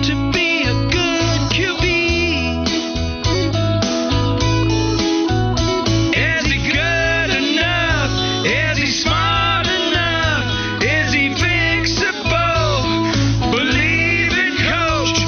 to be a good QB? Is he good enough? Is he smart enough? Is he fixable? Believe in Coach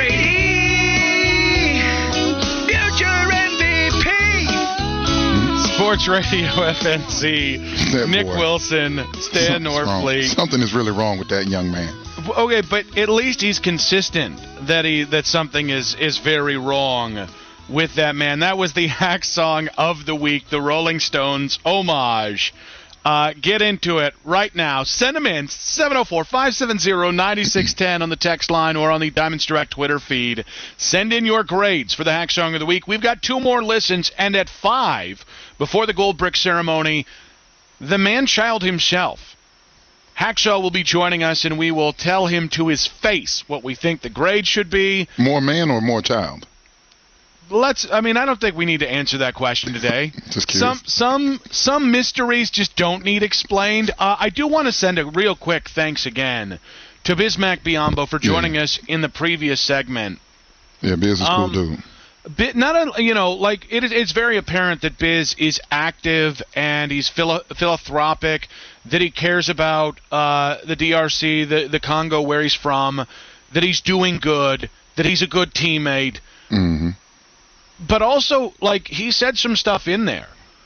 Brady, future MVP. Sports Radio FNZ. That Nick boy. Wilson, Stan Something's wrong. Norfleet. Something is really wrong with that young man. Okay, but at least he's consistent that something is very wrong with that man. That was the hack song of the week, the Rolling Stones homage. Get into it right now. Send them in, 704-570-9610 on the text line or on the Diamonds Direct Twitter feed. Send in your grades for the hack song of the week. We've got 2 more listens, and at 5, before the Gold Brick ceremony, the man-child himself, Hackshaw, will be joining us, and we will tell him to his face what we think the grade should be. More man or more child? I don't think we need to answer that question today. Just curious. Some mysteries just don't need explained. I do want to send a real quick thanks again to Bismack Biombo for joining us in the previous segment. Yeah, Biz is a cool dude. It's very apparent that Biz is active and he's philanthropic, that he cares about the DRC, the Congo where he's from, that he's doing good, that he's a good teammate. Mm-hmm. But also, he said some stuff in there.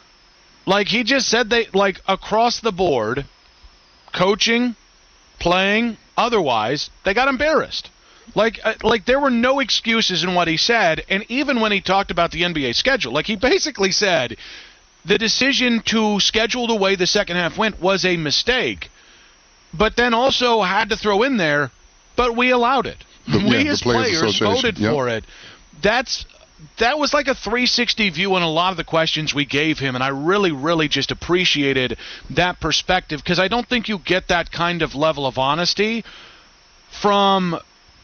He just said across the board, coaching, playing, otherwise, they got embarrassed. There were no excuses in what he said, and even when he talked about the NBA schedule, he basically said the decision to schedule the way the second half went was a mistake, but then also had to throw in there, but we allowed it. We as players voted for it. That was like a 360 view on a lot of the questions we gave him, and I really, really just appreciated that perspective because I don't think you get that kind of level of honesty from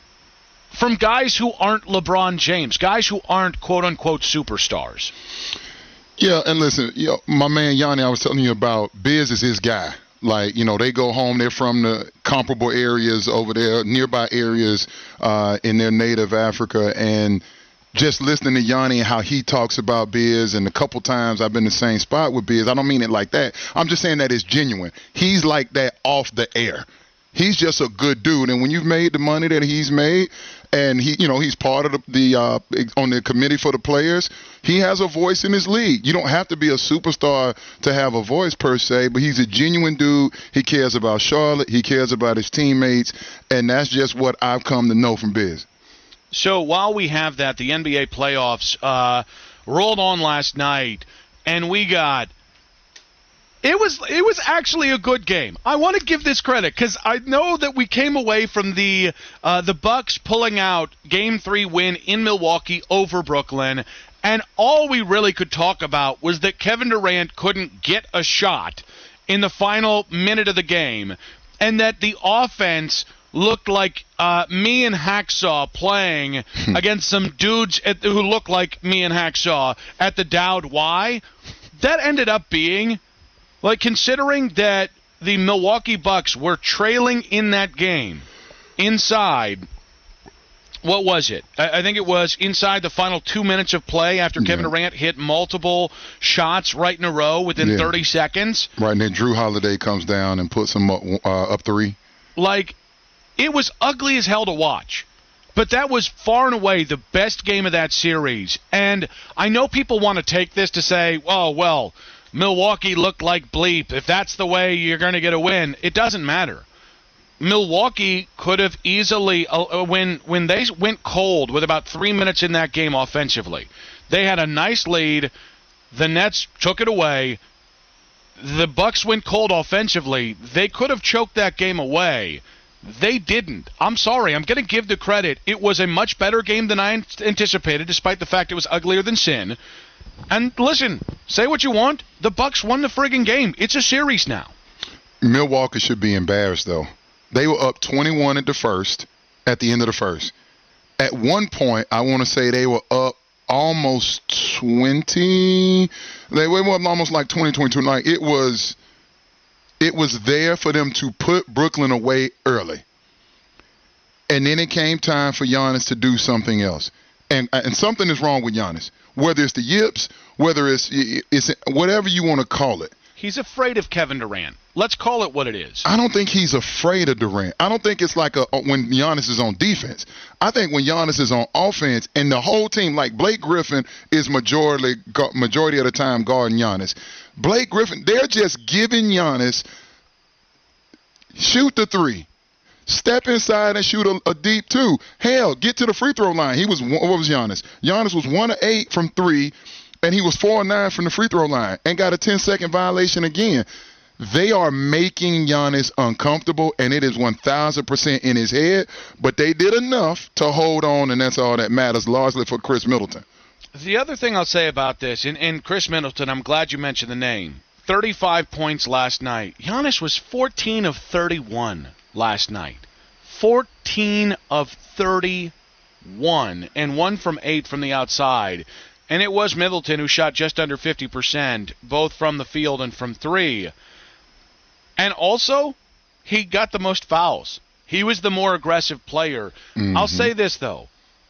guys who aren't LeBron James, guys who aren't quote-unquote superstars. Yeah, and listen, my man Yanni, I was telling you about, Biz is his guy. They go home, they're from the comparable areas over there, nearby areas in their native Africa, and just listening to Yanni and how he talks about Biz, and a couple times I've been in the same spot with Biz, I don't mean it like that. I'm just saying that it's genuine. He's like that off the air. He's just a good dude, and when you've made the money that he's made, and he's part of the on the committee for the players, he has a voice in his league. You don't have to be a superstar to have a voice per se, but he's a genuine dude. He cares about Charlotte. He cares about his teammates, and that's just what I've come to know from Biz. So while we have that, the NBA playoffs rolled on last night, and we got it was actually a good game. I want to give this credit because I know that we came away from the Bucks pulling out Game 3 win in Milwaukee over Brooklyn, and all we really could talk about was that Kevin Durant couldn't get a shot in the final minute of the game, and that the offense looked like me and Hacksaw playing against some dudes who look like me and Hacksaw at the Dowd Y. That ended up being, considering that the Milwaukee Bucks were trailing in that game inside, what was it? I think it was inside the final 2 minutes of play after Kevin Durant hit multiple shots right in a row within 30 seconds. Right, and then Drew Holiday comes down and puts him up 3. It was ugly as hell to watch, but that was far and away the best game of that series. And I know people want to take this to say, oh, well, Milwaukee looked like bleep. If that's the way you're going to get a win, it doesn't matter. Milwaukee could have easily, when they went cold with about 3 minutes in that game offensively, they had a nice lead. The Nets took it away. The Bucks went cold offensively. They could have choked that game away. They didn't. I'm sorry. I'm going to give the credit. It was a much better game than I anticipated, despite the fact it was uglier than sin. And listen, say what you want. The Bucks won the friggin' game. It's a series now. Milwaukee should be embarrassed, though. They were up 21 at the end of the first. At one point, I want to say they were up almost 20. They were up almost like 20, 22. It was there for them to put Brooklyn away early. And then it came time for Giannis to do something else. And something is wrong with Giannis. Whether it's the yips, whether it's whatever you want to call it. He's afraid of Kevin Durant. Let's call it what it is. I don't think he's afraid of Durant. I don't think it's like when Giannis is on defense. I think when Giannis is on offense and the whole team, like Blake Griffin is majority of the time guarding Giannis. Blake Griffin, they're just giving Giannis shoot the three. Step inside and shoot a deep two. Hell, get to the free throw line. What was Giannis? Giannis was 1 of 8 from 3, and he was 4 of 9 from the free throw line and got a 10-second violation again. They are making Giannis uncomfortable, and it is 1,000% in his head, but they did enough to hold on, and that's all that matters, largely for Chris Middleton. The other thing I'll say about this, and Chris Middleton, I'm glad you mentioned the name, 35 points last night. Giannis was 14 of 31 last night. 14 of 31, and 1 from 8 from the outside. And it was Middleton who shot just under 50%, both from the field and from 3. And also, he got the most fouls. He was the more aggressive player. Mm-hmm. I'll say this, though.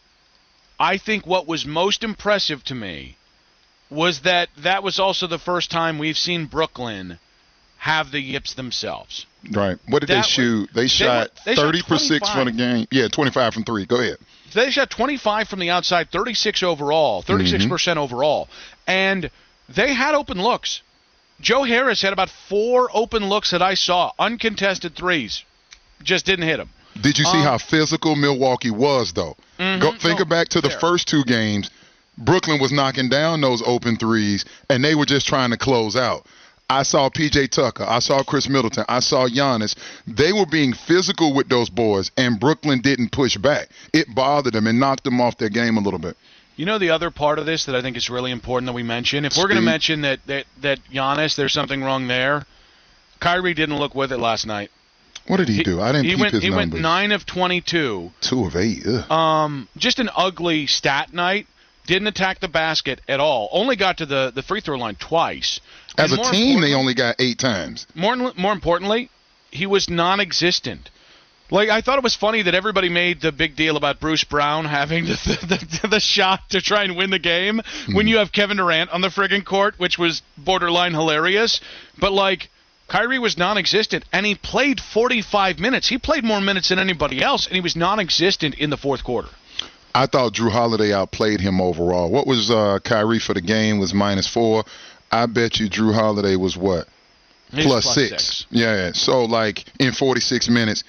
I think what was most impressive to me was that was also the first time we've seen Brooklyn have the yips themselves. Right. What did they shoot? They shot 30 for 6 for the game. Yeah, 25 from 3. Go ahead. They shot 25 from the outside, 36 overall, 36% overall. And they had open looks. Joe Harris had about 4 open looks that I saw, uncontested threes. Just didn't hit them. Did you see how physical Milwaukee was, though? Mm-hmm. Think back to the first 2 games. Brooklyn was knocking down those open threes, and they were just trying to close out. I saw P.J. Tucker. I saw Chris Middleton. I saw Giannis. They were being physical with those boys, and Brooklyn didn't push back. It bothered them and knocked them off their game a little bit. You know the other part of this that I think is really important that we mention? If we're going to mention that Giannis, there's something wrong there, Kyrie didn't look with it last night. What did he do? I didn't keep his numbers. He went 9 of 22. 2 of 8. Ugh. Just an ugly stat night. Didn't attack the basket at all. Only got to the free throw line twice. As a team, they only got 8 times. More importantly, he was non-existent. Like, I thought it was funny that everybody made the big deal about Bruce Brown having the shot to try and win the game when you have Kevin Durant on the friggin' court, which was borderline hilarious. But, like, Kyrie was non-existent, and he played 45 minutes. He played more minutes than anybody else, and he was non-existent in the fourth quarter. I thought Drew Holiday outplayed him overall. What was Kyrie for the game was -4. I bet you Drew Holiday was what? Plus 6. Yeah, so like in 46 minutes.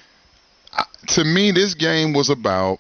To me, this game was about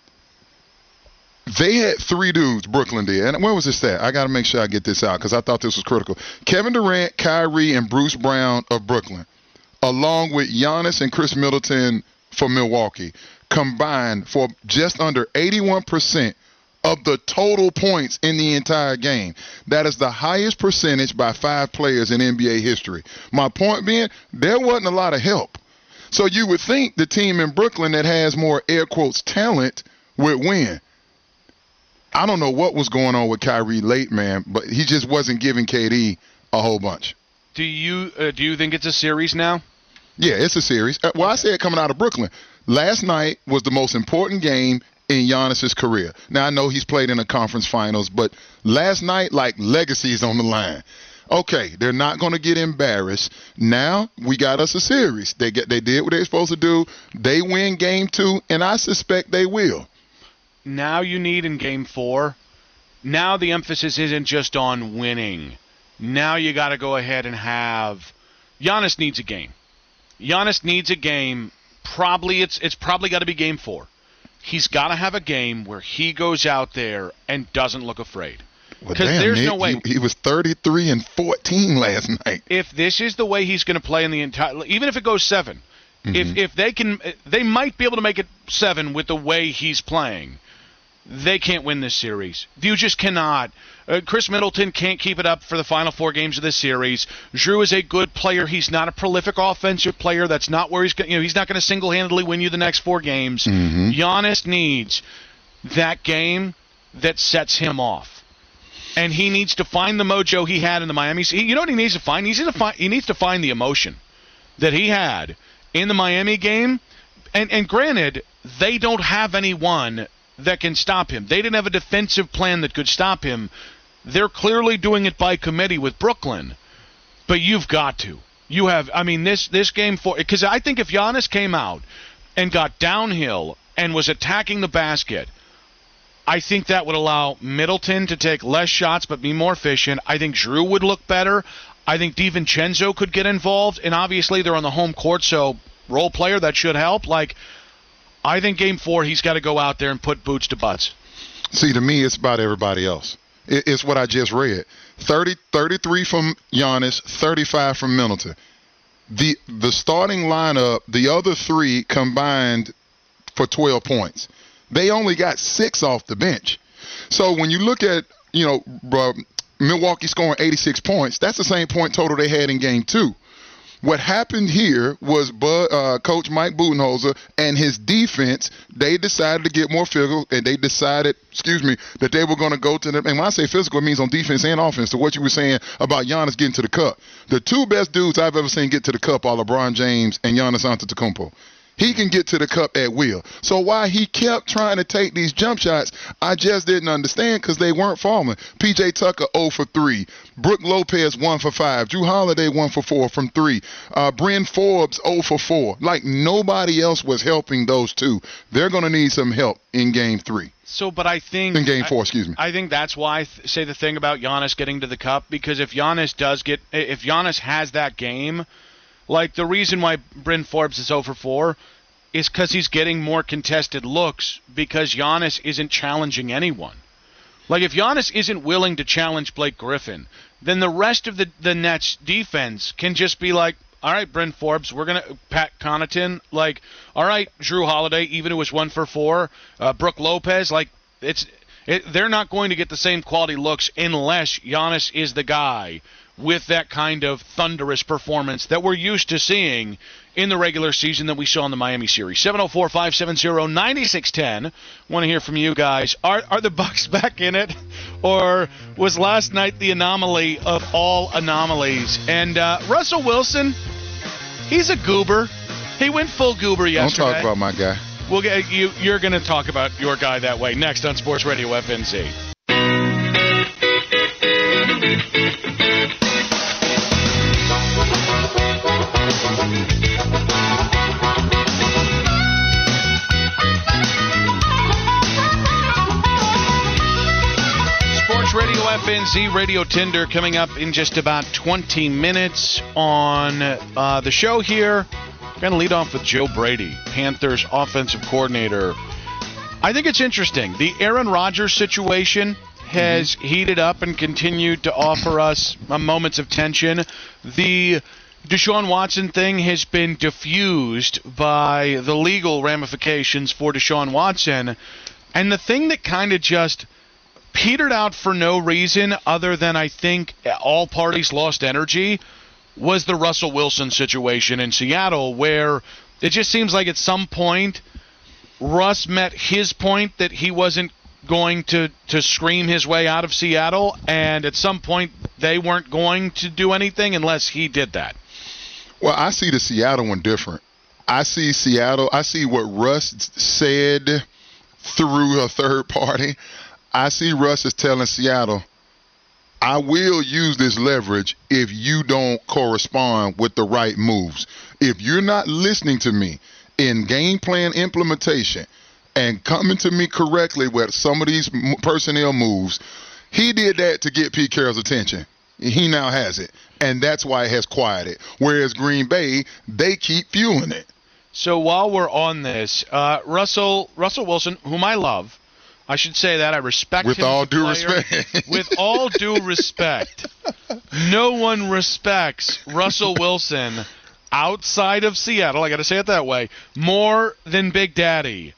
they had 3 dudes, Brooklyn did. And where was this at? I got to make sure I get this out because I thought this was critical. Kevin Durant, Kyrie, and Bruce Brown of Brooklyn, along with Giannis and Chris Middleton for Milwaukee, combined for just under 81% of the total points in the entire game. That is the highest percentage by 5 players in NBA history. My point being, there wasn't a lot of help. So you would think the team in Brooklyn that has more air quotes talent would win. I don't know what was going on with Kyrie late, man, but he just wasn't giving KD a whole bunch. Do you think it's a series now? Yeah, it's a series. Well, I said coming out of Brooklyn. Last night was the most important game in Giannis's career. Now, I know he's played in the conference finals, but last night, like, legacy is on the line. Okay, they're not going to get embarrassed. Now, we got us a series. They did what they're supposed to do. They win game 2, and I suspect they will. Now you need in game 4, now the emphasis isn't just on winning. Now you got to go ahead and have Giannis needs a game. Giannis needs a game. Probably it's probably got to be game 4. He's got to have a game where he goes out there and doesn't look afraid. Because there's Nick, no way. He was 33 and 14 last night. If this is the way he's going to play in the entire, even if it goes 7, if they might be able to make it 7 with the way he's playing. They can't win this series. You just cannot. Chris Middleton can't keep it up for the final 4 games of this series. Drew is a good player. He's not a prolific offensive player. That's not where he's not going to single-handedly win you the next 4 games. Giannis needs that game that sets him off. And he needs to find the mojo he had in the Miami. You know what he needs to find? He needs to find the emotion that he had in the Miami game. And granted, they don't have anyone that can stop him. They didn't have a defensive plan that could stop him. They're clearly doing it by committee with Brooklyn. But you've got to. You have, I mean, this game 4, because I think if Giannis came out and got downhill and was attacking the basket, I think that would allow Middleton to take less shots but be more efficient. I think Drew would look better. I think DiVincenzo could get involved, and obviously they're on the home court, so role player, that should help. Like, I think game 4, he's got to go out there and put boots to butts. See, to me, it's about everybody else. It's what I just read. 33 from Giannis, 35 from Middleton. The starting lineup, the other 3 combined for 12 points. They only got 6 off the bench. So when you look at, Milwaukee scoring 86 points, that's the same point total they had in game 2. What happened here was Coach Mike Budenholzer and his defense, they decided to get more physical, and they decided, that they were going to go to the – and when I say physical, it means on defense and offense, to what you were saying about Giannis getting to the cup. The 2 best dudes I've ever seen get to the cup are LeBron James and Giannis Antetokounmpo. He can get to the cup at will. So why he kept trying to take these jump shots, I just didn't understand, because they weren't falling. P.J. Tucker 0 for 3. Brook Lopez 1 for 5. Drew Holiday 1 for 4 from 3. Bryn Forbes 0 for 4. Like, nobody else was helping those 2. They're going to need some help in game 3. So, but I think in game 4, excuse me. I think that's why I say the thing about Giannis getting to the cup, because if Giannis has that game, like, the reason why Bryn Forbes is 0 for 4 is because he's getting more contested looks, because Giannis isn't challenging anyone. Like, if Giannis isn't willing to challenge Blake Griffin, then the rest of the Nets defense can just be like, all right, Bryn Forbes, we're going to – Pat Connaughton, like, all right, Drew Holiday, even who was 1 for 4, Brook Lopez, like, they're not going to get the same quality looks unless Giannis is the guy with that kind of thunderous performance that we're used to seeing in the regular season that we saw in the Miami series. 704-570-9610. Want to hear from you guys. Are the Bucks back in it? Or was last night the anomaly of all anomalies? And Russell Wilson, he's a goober. He went full goober yesterday. Don't talk about my guy. We'll get you're going to talk about your guy that way next on Sports Radio FNZ. Sports Radio FNZ, Radio Tinder coming up in just about 20 minutes on the show here. Going to lead off with Joe Brady, Panthers offensive coordinator. I think it's interesting. The Aaron Rodgers situation has heated up and continued to offer us moments of tension. The Deshaun Watson thing has been diffused by the legal ramifications for Deshaun Watson. And the thing that kind of just petered out for no reason other than I think all parties lost energy was the Russell Wilson situation in Seattle, where it just seems like at some point Russ met his point that he wasn't going to scream his way out of Seattle, and at some point they weren't going to do anything unless he did that. Well, I see the Seattle one different. I see what Russ said through a third party. I see Russ as telling Seattle, I will use this leverage if you don't correspond with the right moves. If you're not listening to me in game plan implementation and coming to me correctly with some of these personnel moves, he did that to get Pete Carroll's attention. He now has it, and that's why it has quieted. Whereas Green Bay, they keep fueling it. So while we're on this, Russell Wilson, whom I love, I should say that I respect him. With all due respect. With all due respect. No one respects Russell Wilson outside of Seattle, I got to say it that way, more than Big Daddy.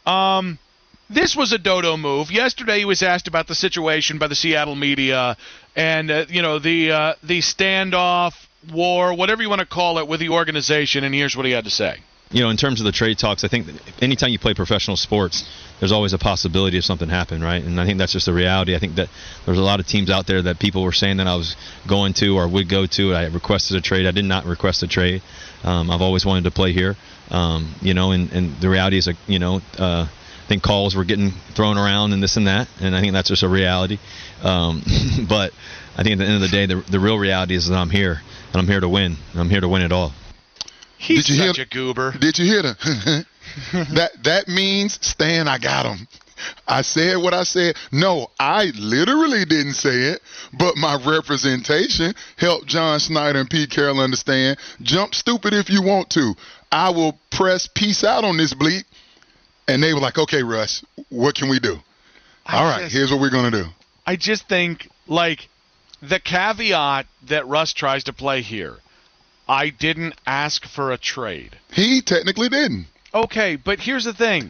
This was a dodo move. Yesterday he was asked about the situation by the Seattle media and, the standoff, war, whatever you want to call it, with the organization, and here's what he had to say. in terms of the trade talks, I think that anytime you play professional sports, there's always a possibility of something happen, right? And I think that's just the reality. I think that there's a lot of teams out there that people were saying that I was going to or would go to. I requested a trade. I did not request a trade. I've always wanted to play here, and the reality is, I think calls were getting thrown around and this and that, and I think that's just a reality. But I think at the end of the day, the real reality is that I'm here, and I'm here to win, and I'm here to win it all. He's such a goober. Did you hear that? that means, Stan, I got him. I said what I said. No, I literally didn't say it, but my representation helped John Schneider and Pete Carroll understand. Jump stupid if you want to. I will press peace out on this bleep. And they were like, okay, Russ, what can we do? All right, here's what we're going to do. I just think, the caveat that Russ tries to play here, I didn't ask for a trade. He technically didn't. Okay, but here's the thing.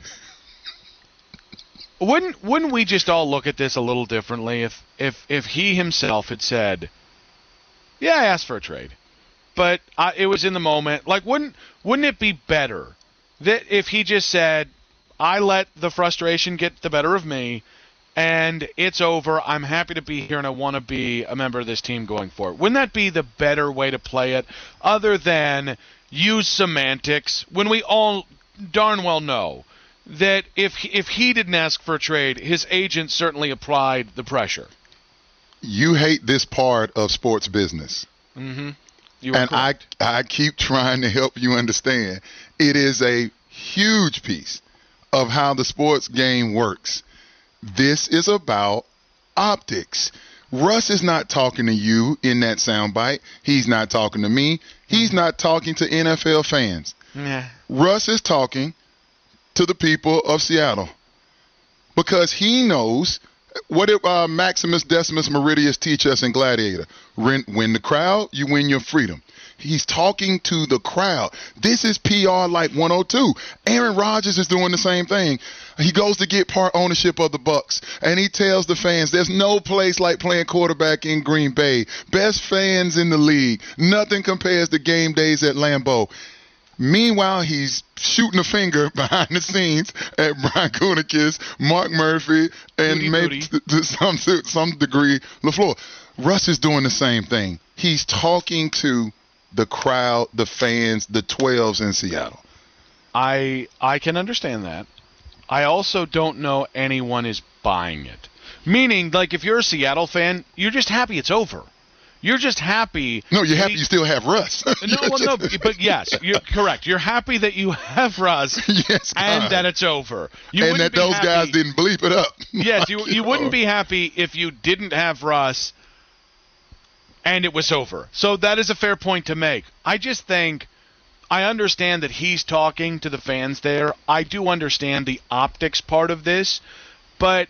Wouldn't we just all look at this a little differently if he himself had said, yeah, I asked for a trade, but it was in the moment. Wouldn't it be better that if he just said, I let the frustration get the better of me, and it's over. I'm happy to be here, and I want to be a member of this team going forward. Wouldn't that be the better way to play it, other than use semantics, when we all darn well know that if he didn't ask for a trade, his agent certainly applied the pressure? You hate this part of sports business. Mm-hmm. And I keep trying to help you understand. It is a huge piece of how the sports game works. This is about optics. Russ is not talking to you in that soundbite. He's not talking to me. He's not talking to NFL fans. Yeah. Russ is talking to the people of Seattle because he knows what did Maximus Decimus Meridius teach us in Gladiator? Win the crowd, you win your freedom. He's talking to the crowd. This is PR like 102. Aaron Rodgers is doing the same thing. He goes to get part ownership of the Bucs, and he tells the fans, there's no place like playing quarterback in Green Bay. Best fans in the league. Nothing compares to game days at Lambeau. Meanwhile, he's shooting a finger behind the scenes at Brian Gutekunst, Mark Murphy, and maybe to some degree LaFleur. Russ is doing the same thing. He's talking to the crowd, the fans, the 12s in Seattle. I can understand that. I also don't know anyone is buying it. Meaning, if you're a Seattle fan, you're just happy it's over. You're just happy. No, you're happy you still have Russ. But yes, you're correct. You're happy that you have Russ, yes, and that it's over. And that those guys didn't bleep it up. Yes, you wouldn't be happy if you didn't have Russ and it was over. So that is a fair point to make. I just think I understand that he's talking to the fans there. I do understand the optics part of this, but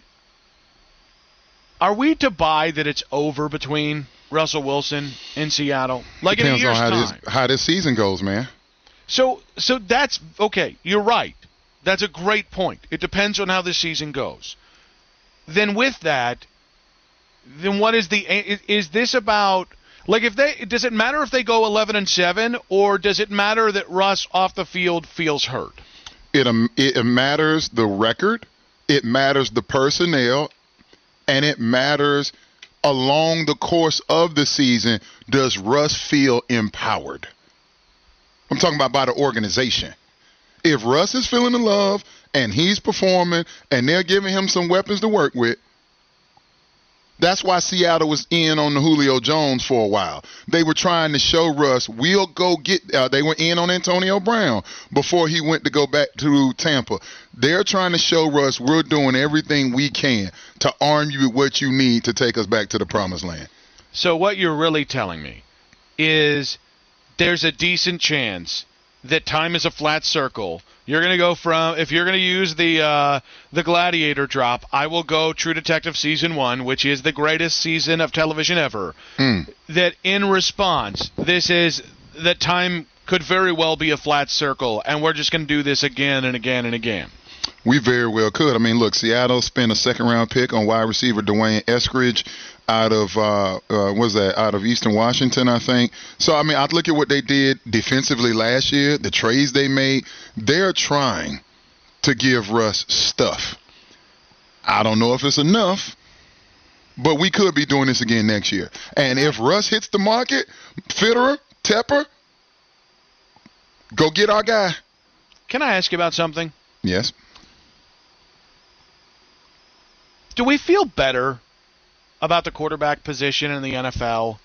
are we to buy that it's over between Russell Wilson in Seattle? Like in a year's time. Depends on how this season goes, man. So that's okay. You're right. That's a great point. It depends on how this season goes. Then with that, then what is is this about? Does it matter if they go 11-7, or does it matter that Russ off the field feels hurt? It matters the record, it matters the personnel, and it matters along the course of the season. Does Russ feel empowered? I'm talking about by the organization. If Russ is feeling the love and he's performing and they're giving him some weapons to work with, that's why Seattle was in on the Julio Jones for a while. They were trying to show Russ, we'll go get they were in on Antonio Brown before he went to go back to Tampa. They're trying to show Russ we're doing everything we can to arm you with what you need to take us back to the promised land. So what you're really telling me is there's a decent chance that time is a flat circle. You're going to go from, if you're going to use the Gladiator drop, I will go True Detective Season 1, which is the greatest season of television ever. That in response, this is that time could very well be a flat circle, and we're just going to do this again and again and again. We very well could. I mean, look, Seattle spent a second-round pick on wide receiver Dwayne Eskridge out of out of Eastern Washington, I think. So, I mean, I look at what they did defensively last year, the trades they made. They're trying to give Russ stuff. I don't know if it's enough, but we could be doing this again next year. And if Russ hits the market, Fitterer, Tepper, go get our guy. Can I ask you about something? Yes. Do we feel better about the quarterback position in the NFL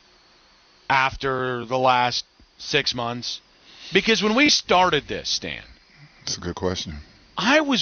after the last 6 months? Because when we started this, Stan, That's a good question. I was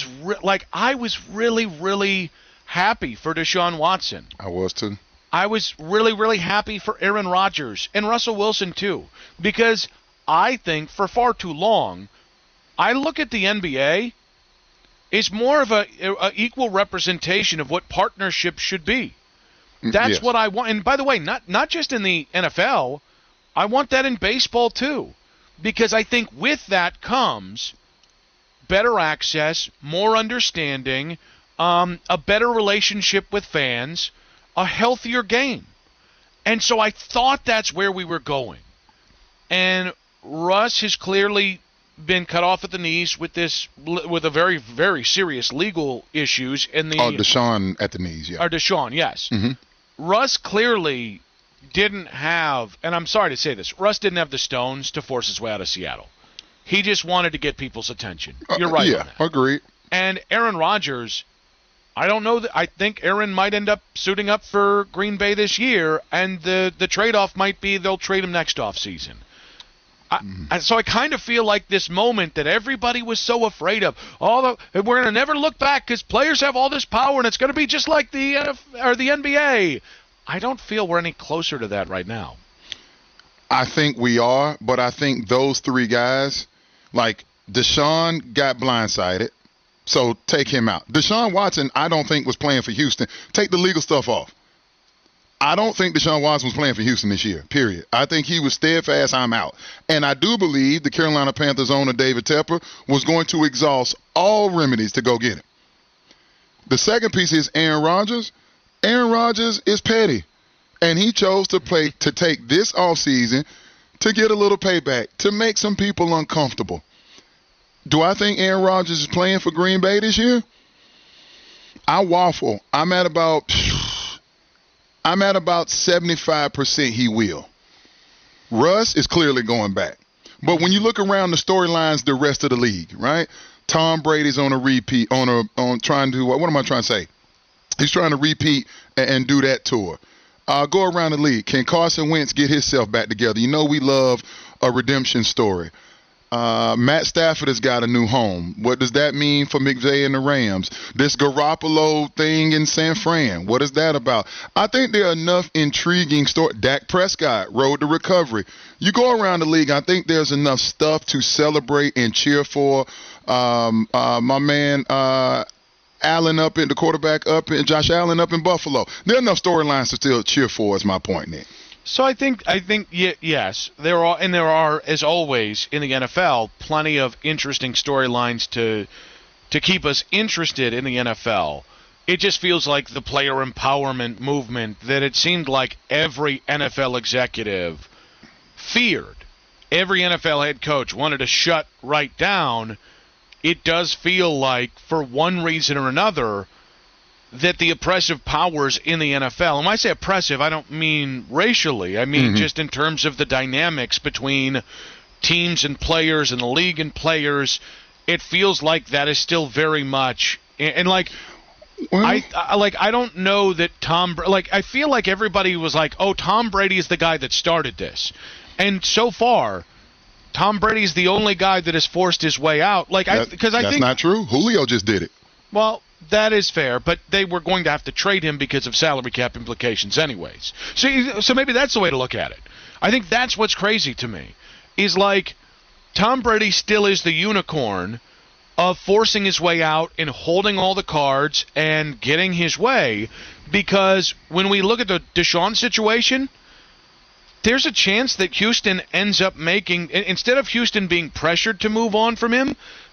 really, really happy for Deshaun Watson. I was too. I was really, really happy for Aaron Rodgers and Russell Wilson too, because I think for far too long, I look at the NBA. It's more of a equal representation of what partnership should be. That's Yes. what I want. And by the way, not just in the NFL, I want that in baseball too, because I think with that comes better access, more understanding, a better relationship with fans, a healthier game. And so I thought that's where we were going. And Russ has clearly been cut off at the knees with a very, very serious legal issues in the Deshaun at the knees, yeah. or Deshaun, yes. Mhm. Russ clearly didn't have, and I'm sorry to say this, Russ didn't have the stones to force his way out of Seattle. He just wanted to get people's attention. You're right Yeah, on that. agreed. And Aaron Rodgers, I don't know. I think Aaron might end up suiting up for Green Bay this year, and the trade-off might be they'll trade him next offseason. So I kind of feel like this moment that everybody was so afraid of, we're going to never look back because players have all this power and it's going to be just like the NBA. I don't feel we're any closer to that right now. I think we are, but I think those three guys, like Deshaun got blindsided, so take him out. Deshaun Watson, I don't think was playing for Houston. Take the legal stuff off. I don't think Deshaun Watson was playing for Houston this year, period. I think he was steadfast, I'm out. And I do believe the Carolina Panthers owner, David Tepper, was going to exhaust all remedies to go get him. The second piece is Aaron Rodgers. Aaron Rodgers is petty. And he chose to take this offseason to get a little payback, to make some people uncomfortable. Do I think Aaron Rodgers is playing for Green Bay this year? I waffle. I'm at about 75% he will. Russ is clearly going back. But when you look around the storylines, the rest of the league, right? Tom Brady's on a repeat, on trying to, what am I trying to say? He's trying to repeat and do that tour. Go around the league. Can Carson Wentz get himself back together? You know we love a redemption story. Matt Stafford has got a new home. What does that mean for McVay and the Rams? This Garoppolo thing in San Fran, what is that about? I think there are enough intriguing stories. Dak Prescott, road to recovery. You go around the league, I think there's enough stuff to celebrate and cheer for. My man Allen up in the quarterback up in Josh Allen up in Buffalo. There are enough storylines to still cheer for is my point, Nick. So I think yes, there are, as always in the NFL, plenty of interesting storylines to keep us interested in the NFL. It just feels like the player empowerment movement that it seemed like every NFL executive feared. Every NFL head coach wanted to shut right down. It does feel like, for one reason or another, that the oppressive powers in the NFL, and when I say oppressive, I don't mean racially. I mean just in terms of the dynamics between teams and players and the league and players. It feels like that is still very much, and like, I don't know that I feel like everybody was like, oh, Tom Brady is the guy that started this. And so far, Tom Brady is the only guy that has forced his way out. That's not true. Julio just did it. Well, that is fair, but they were going to have to trade him because of salary cap implications anyways. So maybe that's the way to look at it. I think that's what's crazy to me, is like Tom Brady still is the unicorn of forcing his way out and holding all the cards and getting his way, because when we look at the Deshaun situation, there's a chance that Houston ends up making, instead of Houston being pressured to move on from him,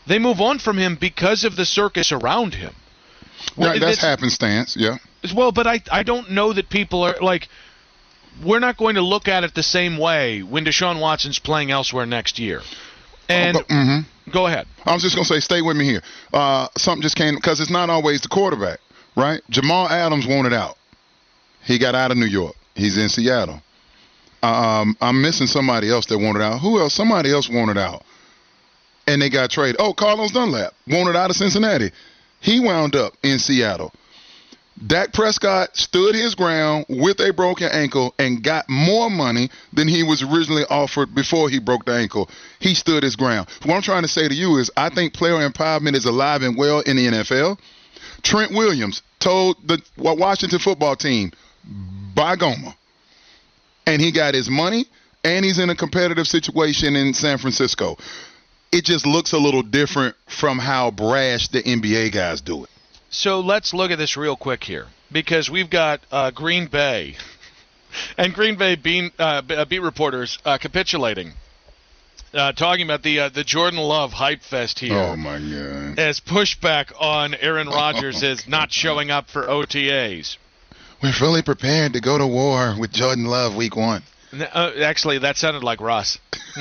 They move on from him because of the circus around him. Right, that's happenstance, yeah. Well, but I don't know that people are like, we're not going to look at it the same way when Deshaun Watson's playing elsewhere next year. And go ahead. I was just going to say, stay with me here. Something just came, because it's not always the quarterback, right? Jamal Adams wanted out. He got out of New York. He's in Seattle. I'm missing somebody else that wanted out. Who else? Somebody else wanted out. And they got traded. Oh, Carlos Dunlap wanted out of Cincinnati. He wound up in Seattle. Dak Prescott stood his ground with a broken ankle and got more money than he was originally offered before he broke the ankle. He stood his ground. What I'm trying to say to you is I think player empowerment is alive and well in the NFL. Trent Williams told the Washington football team, buy Goma. And he got his money, and he's in a competitive situation in San Francisco. It just looks a little different from how brash the NBA guys do it. So let's look at this real quick here, because we've got Green Bay and Green Bay beat reporters capitulating, talking about the Jordan Love hype fest here. Oh, my God. As pushback on Aaron Rodgers is not showing up for OTAs. We're fully prepared to go to war with Jordan Love week 1. Actually, that sounded like Russ.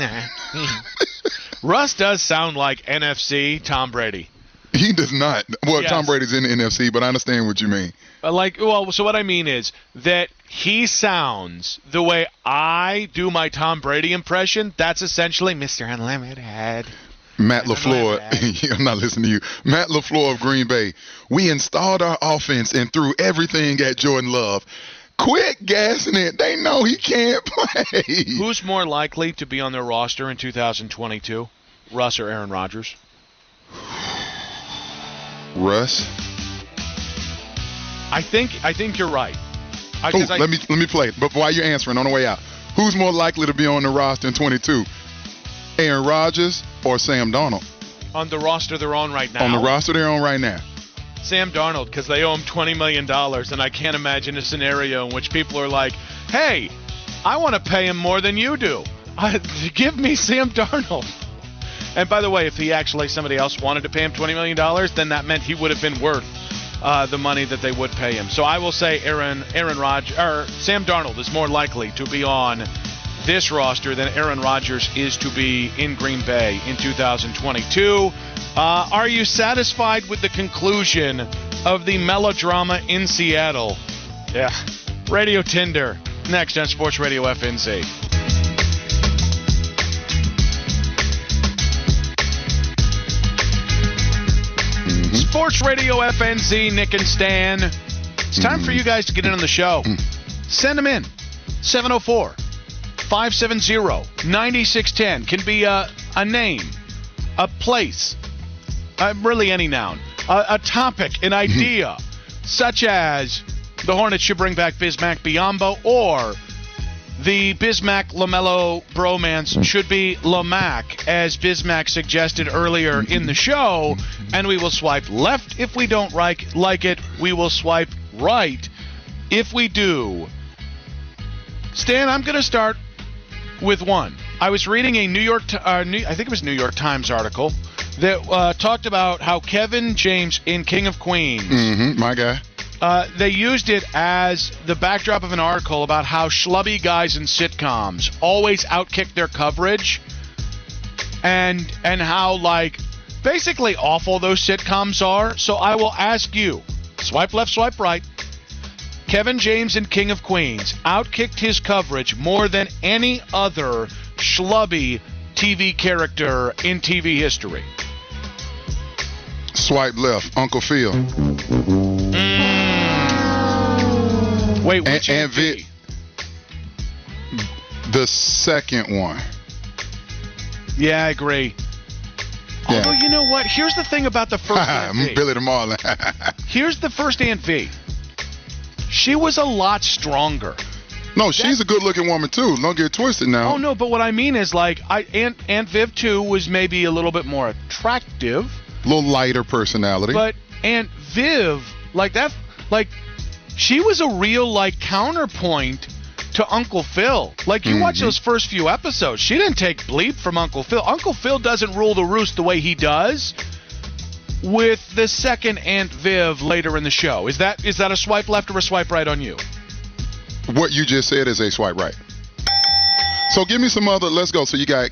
Russ does sound like NFC Tom Brady. He does not. Well, Yes. Tom Brady's in the NFC, but I understand what you mean. So what I mean is that he sounds the way I do my Tom Brady impression. That's essentially Mr. Unlimited. Matt LaFleur, I'm not listening to you. Matt LaFleur of Green Bay. We installed our offense and threw everything at Jordan Love. Quit gassing it. They know he can't play. Who's more likely to be on their roster in 2022, Russ or Aaron Rodgers? Russ. I think you're right. Let me play it. But while you're answering on the way out, who's more likely to be on the roster in 22? Aaron Rodgers or Sam Darnold? On the roster they're on right now. On the roster they're on right now. Sam Darnold, because they owe him $20 million, and I can't imagine a scenario in which people are like, hey, I want to pay him more than you do. Give me Sam Darnold. And by the way, if somebody else wanted to pay him $20 million, then that meant he would have been worth the money that they would pay him. So I will say Sam Darnold is more likely to be on this roster than Aaron Rodgers is to be in Green Bay in 2022. Are you satisfied with the conclusion of the melodrama in Seattle? Yeah. Radio Tinder, next on Sports Radio FNZ. Sports Radio FNZ, Nick and Stan. It's time for you guys to get in on the show. Send them in. 704-570-9610. Can be a name, a place, really any noun, a topic, an idea, such as the Hornets should bring back Bismack Biyombo, or the Bismack-LaMelo bromance should be Lamac, as Bismack suggested earlier in the show, and we will swipe left if we don't like it. We will swipe right if we do. Stan, I'm going to start with one. I was reading a New York Times article that talked about how Kevin James in King of Queens, my guy, they used it as the backdrop of an article about how schlubby guys in sitcoms always outkick their coverage, and how basically awful those sitcoms are. So I will ask you, swipe left, swipe right. Kevin James in King of Queens outkicked his coverage more than any other schlubby TV character in TV history. Swipe left, Uncle Phil. Wait, which and Vic, the second one. Yeah, I agree. Yeah. Although, you know what? Here's the thing about the first Aunt V. Billy the Marlin. Here's the first Aunt V. She was a lot stronger. No, she's a good-looking woman, too. Don't get it twisted now. Oh, no, but what I mean is, Aunt Viv, too, was maybe a little bit more attractive. A little lighter personality. But Aunt Viv, she was a real, counterpoint to Uncle Phil. Like, you watch those first few episodes, she didn't take bleep from Uncle Phil. Uncle Phil doesn't rule the roost the way he does with the second Aunt Viv later in the show. Is that a swipe left or a swipe right on you? What you just said is a swipe right. So give me some other. Let's go. So you got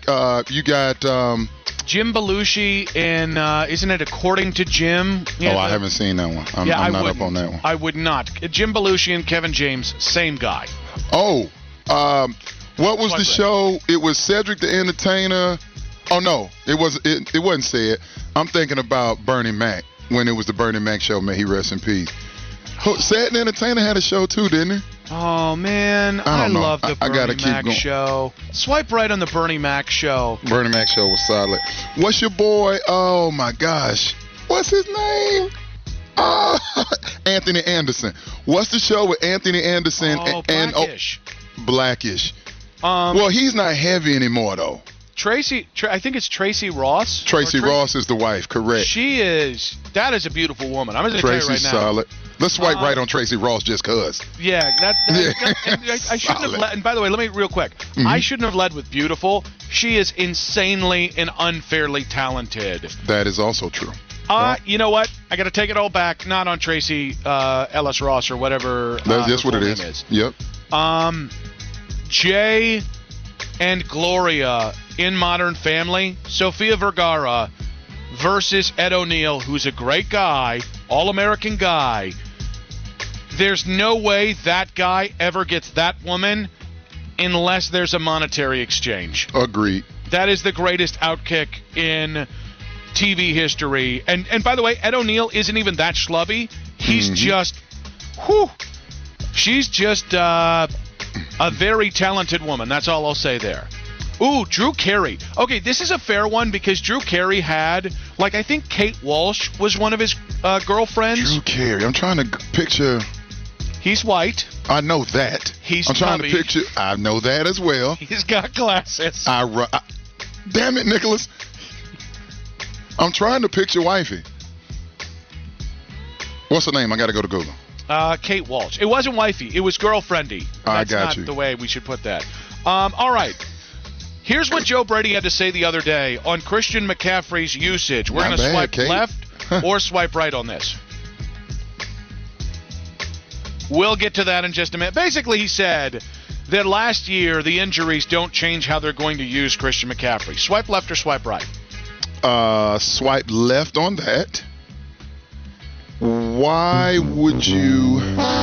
Jim Belushi in isn't it According to Jim? Yeah, I haven't seen that one. I'm not up on that one. I would not. Jim Belushi and Kevin James, same guy. Oh, what was the show? It was Cedric the Entertainer. Oh no, it wasn't said. I'm thinking about Bernie Mac when it was the Bernie Mac show. May he rest in peace. Cedric the Entertainer had a show too, didn't he? Oh man, I love the Bernie Mac going. show. Swipe right on the Bernie Mac show. Bernie Mac show was solid. What's your boy? Oh my gosh, what's his name? Anthony Anderson. What's the show with Anthony Anderson and Blackish? Blackish. Well, he's not heavy anymore though. I think it's Tracy Ross. Tracy Ross is the wife, correct? That is a beautiful woman. I'm going to tell you right now. Tracy's solid. Let's swipe right on Tracy Ross just cause. Yeah, I shouldn't have led. And by the way, let me real quick. I shouldn't have led with beautiful. She is insanely and unfairly talented. That is also true. You know what? I got to take it all back. Not on Tracy Ellis Ross or whatever. That's what it is. Yep. Jay and Gloria in Modern Family. Sofia Vergara versus Ed O'Neill, who's a great guy, all-American guy. There's no way that guy ever gets that woman unless there's a monetary exchange. Agreed. That is the greatest outkick in TV history. And by the way, Ed O'Neill isn't even that schlubby. He's just, she's just a very talented woman. That's all I'll say there. Ooh, Drew Carey. Okay, this is a fair one because Drew Carey had, I think Kate Walsh was one of his girlfriends. Drew Carey. I'm trying to picture. He's white. I know that. I'm trying to picture. I know that as well. He's got glasses. Damn it, Nicholas. I'm trying to picture wifey. What's her name? I got to go to Google. Kate Walsh. It wasn't wifey. It was girlfriendy. That's not the way we should put that. All right. Here's what Joe Brady had to say the other day on Christian McCaffrey's usage. We're going to swipe left or swipe right on this. We'll get to that in just a minute. Basically, he said that last year the injuries don't change how they're going to use Christian McCaffrey. Swipe left or swipe right? Swipe left on that. Why would you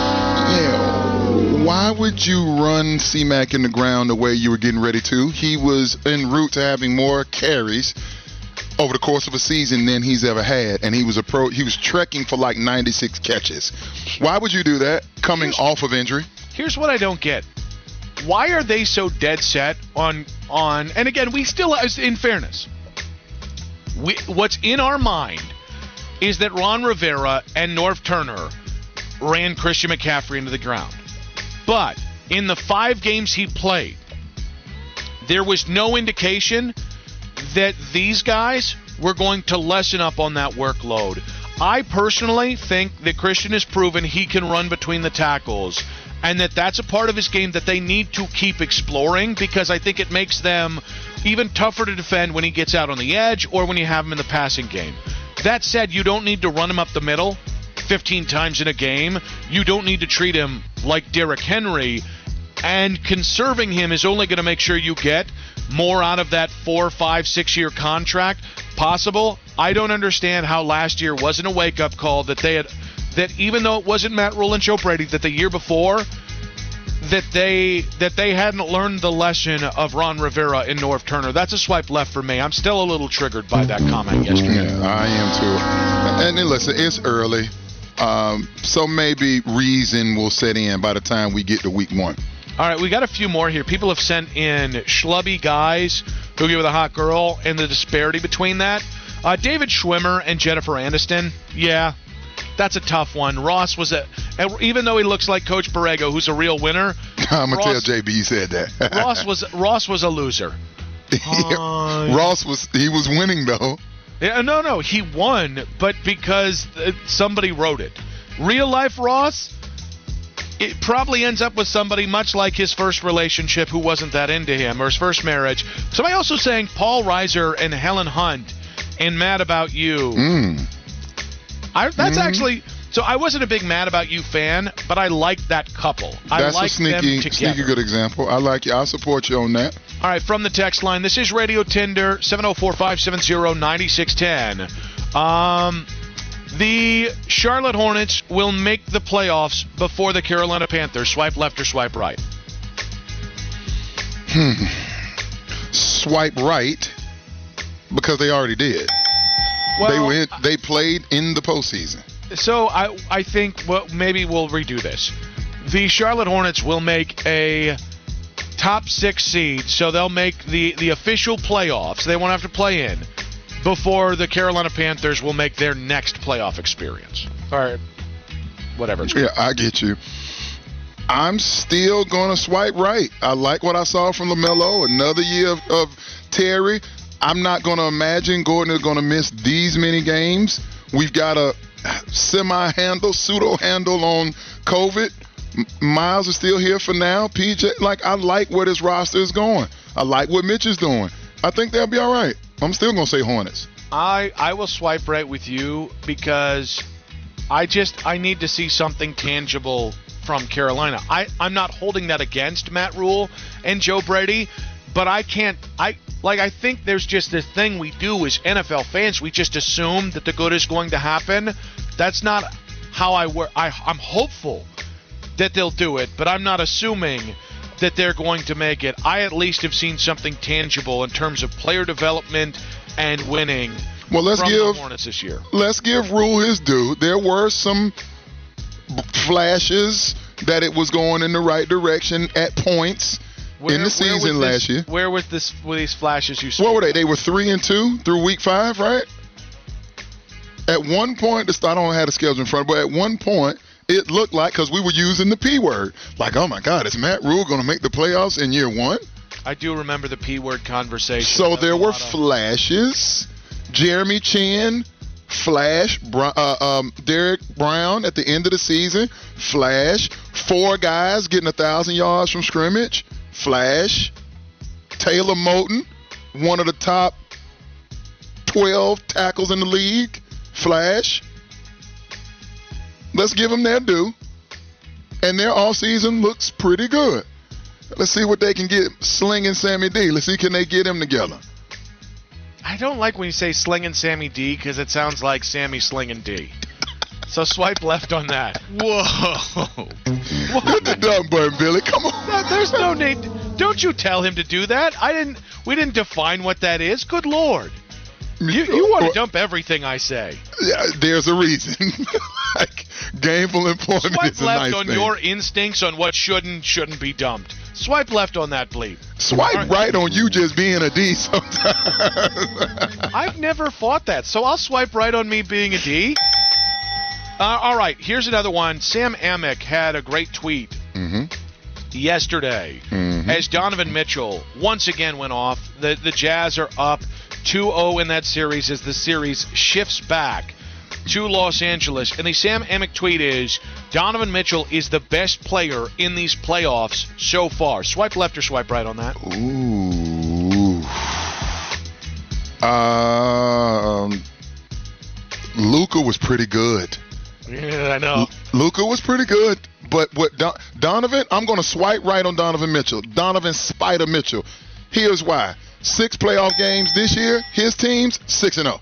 run C-Mac in the ground the way you were getting ready to? He was en route to having more carries over the course of a season than he's ever had, and he was trekking for 96 catches. Why would you do that coming off of injury? Here's what I don't get. Why are they so dead set on and again, we still, in fairness, what's in our mind is that Ron Rivera and Norv Turner ran Christian McCaffrey into the ground. But in the 5 games he played, there was no indication that these guys were going to lessen up on that workload. I personally think that Christian has proven he can run between the tackles and that's a part of his game that they need to keep exploring because I think it makes them even tougher to defend when he gets out on the edge or when you have him in the passing game. That said, you don't need to run him up the middle 15 times in a game. You don't need to treat him like Derrick Henry. And conserving him is only going to make sure you get more out of that 4, 5, 6-year contract possible. I don't understand how last year wasn't a wake-up call that even though it wasn't Matt Rule and Joe Brady, that the year before that they hadn't learned the lesson of Ron Rivera and Norv Turner. That's a swipe left for me. I'm still a little triggered by that comment yesterday. Yeah, I am too. And then listen, it's early, so maybe reason will set in by the time we get to week 1. All right, we got a few more here. People have sent in schlubby guys who get with a hot girl and the disparity between that. David Schwimmer and Jennifer Aniston. Yeah, that's a tough one. Ross was even though he looks like Coach Borrego, who's a real winner. I'm gonna tell JB he said that. Ross was a loser. Ross was winning though. Yeah, no, he won, but because somebody wrote it. Real life Ross, it probably ends up with somebody much like his first relationship who wasn't that into him, or his first marriage. Somebody also saying Paul Reiser and Helen Hunt and Mad About You. That's actually... So I wasn't a big Mad About You fan, but I liked that couple. That's I like them together. sneaky good example. I like you. I'll support you on that. All right, from the text line, this is Radio Tinder, 704-570-9610. The Charlotte Hornets will make the playoffs before the Carolina Panthers. Swipe left or swipe right? Swipe right, because they already did. Well, They played in the postseason. So I think maybe we'll redo this. The Charlotte Hornets will make a top 6 seed, so they'll make the official playoffs. They won't have to play in before the Carolina Panthers will make their next playoff experience. Or whatever it's called. Yeah, I get you. I'm still going to swipe right. I like what I saw from LaMelo. Another year of Terry. I'm not going to imagine Gordon is going to miss these many games. We've got a pseudo-handle on COVID. Miles is still here for now. PJ, I like where this roster is going. I like what Mitch is doing. I think they'll be all right. I'm still going to say Hornets. I will swipe right with you because I need to see something tangible from Carolina. I'm not holding that against Matt Rule and Joe Brady, but I think there's just this thing we do as NFL fans. We just assume that the good is going to happen. That's not how I work. I'm hopeful that they'll do it, but I'm not assuming that they're going to make it. I at least have seen something tangible in terms of player development and winning from the Hornets this year. Let's give Rule his due. There were some flashes that it was going in the right direction at points in the season last year. Where were these flashes you saw? What were they? They were 3-2 through week 5, right? At one point, I don't have the schedule in front, but at one point, it looked like, because we were using the P word, like, oh my God, is Matt Rule going to make the playoffs in year 1? I do remember the P word conversation. So there were flashes. Jeremy Chin, flash. Derek Brown at the end of the season, flash. 4 guys getting 1,000 yards from scrimmage, flash. Taylor Moton, one of the top 12 tackles in the league, flash. Let's give them their due. And their offseason looks pretty good. Let's see what they can get slinging Sammy D. Let's see, can they get him together? I don't like when you say slinging Sammy D because it sounds like Sammy slinging D. So swipe left on that. Whoa. Hit the dump button, Billy. Come on. No, there's no need. Don't you tell him to do that. We didn't define what that is. Good Lord. You want to dump everything I say. Yeah, there's a reason. Like, gainful employment Swipe is a nice left on thing. your instincts on what shouldn't be dumped. Swipe left on that, bleep. Swipe right on you just being a D sometimes. I've never fought that, so I'll swipe right on me being a D. All right, here's another one. Sam Amick had a great tweet yesterday as Donovan Mitchell once again went off. The Jazz are up 2-0 in that series as the series shifts back to Los Angeles. And the Sam Amick tweet is, Donovan Mitchell is the best player in these playoffs so far. Swipe left or swipe right on that? Ooh. Luka was pretty good. Yeah, I know. Luka was pretty good. But what Donovan, I'm going to swipe right on Donovan Mitchell. Donovan Spider Mitchell. Here's why. 6 playoff games this year, his team's 6-0.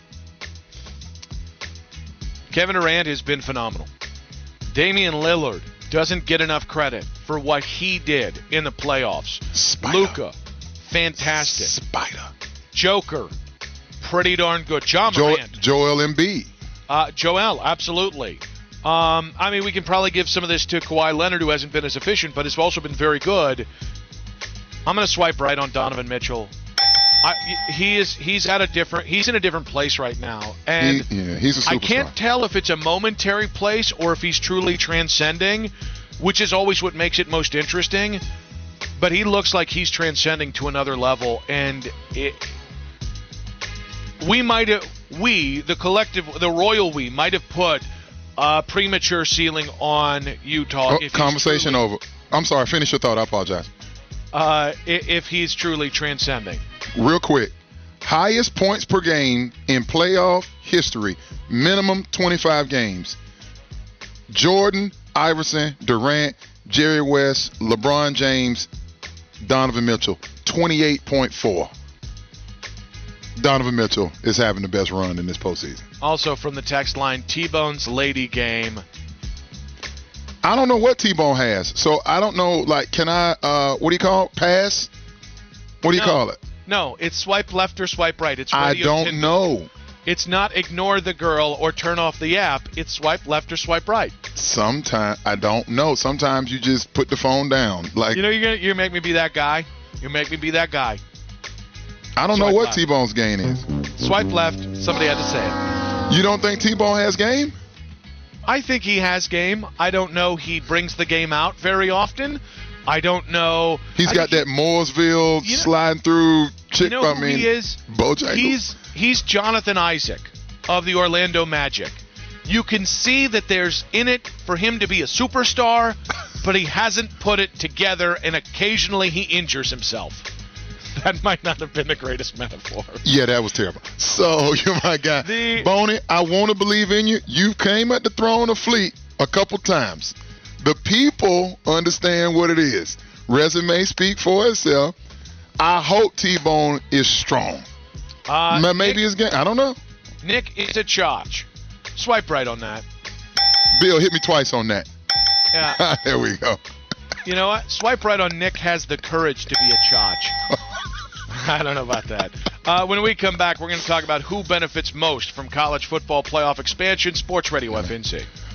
Kevin Durant has been phenomenal. Damian Lillard doesn't get enough credit for what he did in the playoffs. Luka, fantastic. Spider. Joker, pretty darn good. Ja Morant. Joel Embiid. Joel, absolutely. I mean, we can probably give some of this to Kawhi Leonard, who hasn't been as efficient, but has also been very good. I'm going to swipe right on Donovan Mitchell. He's in a different place right now, and he's a superstar. I can't tell if it's a momentary place or if he's truly transcending, which is always what makes it most interesting. But he looks like he's transcending to another level, and the collective, the royal we might have put premature ceiling on Utah. If he's Conversation truly, over. I'm sorry. Finish your thought. I apologize. If he's truly transcending. Real quick. Highest points per game in playoff history. Minimum 25 games. Jordan, Iverson, Durant, Jerry West, LeBron James, Donovan Mitchell. 28.4. Donovan Mitchell is having the best run in this postseason. Also from the text line, T-Bone's lady game. I don't know what T-Bone has, so I don't know. Like, can I? What do you call it? Pass? What do you call it? No, it's swipe left or swipe right. It's I Radio don't Tinder. know. It's not ignore the girl or turn off the app. It's swipe left or swipe right. Sometimes I don't know. Sometimes you just put the phone down. Like, You know, you make me be that guy. You make me be that guy. I don't know swipe what left. T-Bone's game is. Swipe left. Somebody had to say it. You don't think T-Bone has game? I think he has game. I don't know he brings the game out very often. I don't know. He's got that Mooresville You know- sliding through chick. You know I who mean, he is? Bojangles. He's Jonathan Isaac of the Orlando Magic. You can see that there's in it for him to be a superstar, but he hasn't put it together, and occasionally he injures himself. That might not have been the greatest metaphor. Yeah, that was terrible. So, you're my guy. Boney, I want to believe in you. You came at the throne of Fleet a couple times. The people understand what it is. Resume speak for itself. I hope T-Bone is strong. Maybe his game. I don't know. Nick is a charge. Swipe right on that. Bill, hit me twice on that. Yeah. There we go. You know what? Swipe right on Nick has the courage to be a charge. I don't know about that. When we come back, we're going to talk about who benefits most from college football playoff expansion. Sports Radio FNC.